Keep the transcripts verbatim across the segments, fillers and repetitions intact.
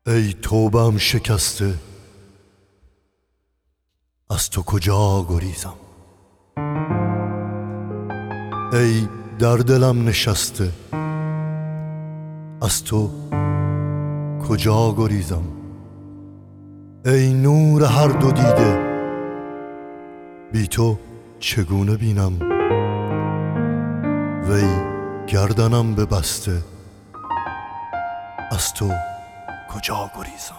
ای توبه‌ام شکسته، از تو کجا گریزم؟ ای در دلم نشسته، از تو کجا گریزم؟ ای نور هر دو دیده، بی تو چگونه بینم؟ وی گردنم ببسته، از تو کجا گریزم؟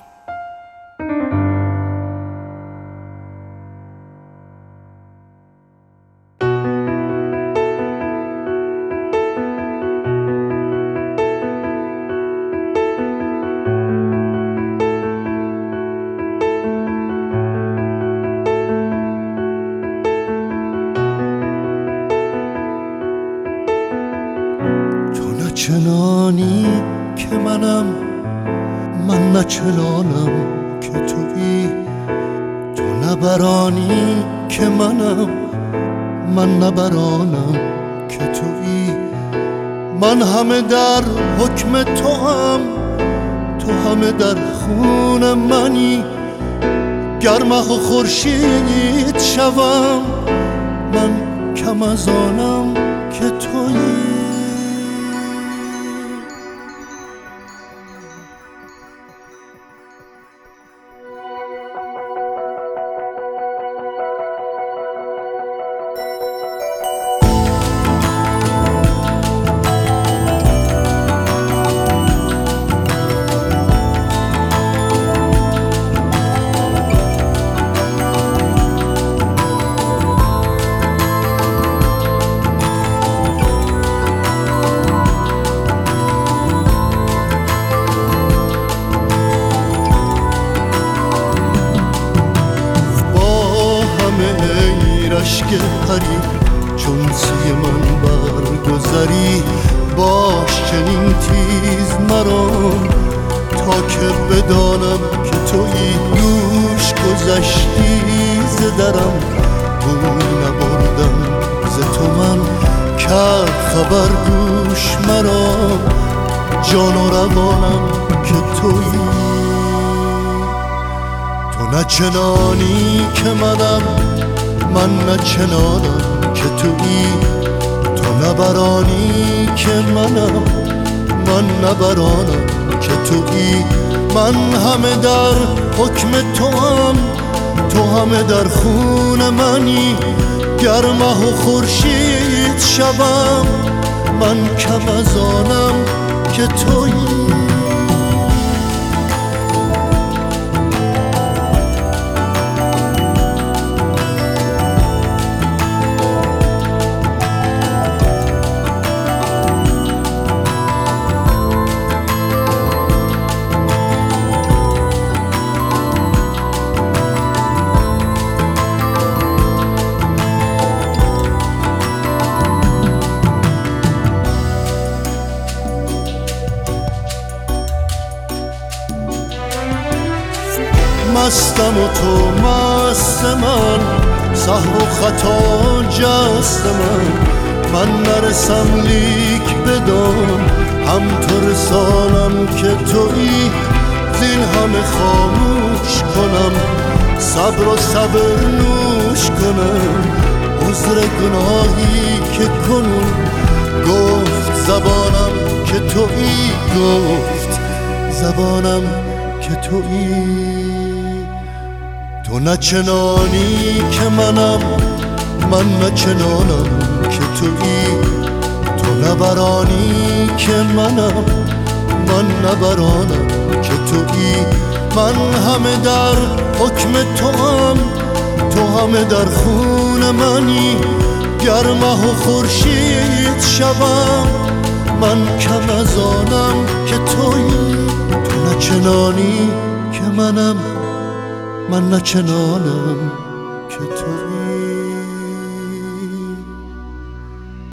تو نه چنانی که منم، من نه چنانم که تویی. تو نه برانی که منم، من نه برانم که تویی. من همه در حکم تو هم، تو همه در خون منی. گر مه و خورشید شوم، من کم از آنم که تویی. اشک پری چون سوی من برگذری، باش چنین تیز مرا تا که بدانم که تویی. دوش گذشتی ز درم، بوی نبردم ز تو من. کرد خبر گوش مرا، جان و روانم که تویی. تو نه چنانی که منم، من نه چنانم که تویی. تو نه برانی که منم، من نه برانم که تویی. من همه در حکم تو هم، تو همه در خون منی. گر مه و خورشید شوم، من کم از آنم که تویی. مستم و تو مست من، سهو و خطا جست من. من نرسم لیک بدان، هم تو رسانم که تویی. زین همه خاموش کنم، صبر و صبر نوش کنم. عذر گناهی که کنم، گفت زبانم که تویی. گفت زبانم که تویی. تو نه چنانی که منم، من نه چنانم که تویی. تو نه برانی که منم، من نه برانم که تویی. من همه در حکم تو هم، تو همه در خون منی. گر مه و خورشید شوم، من کم از آنم که تویی. تو نه چنانی که منم، من نه چنانم که تو.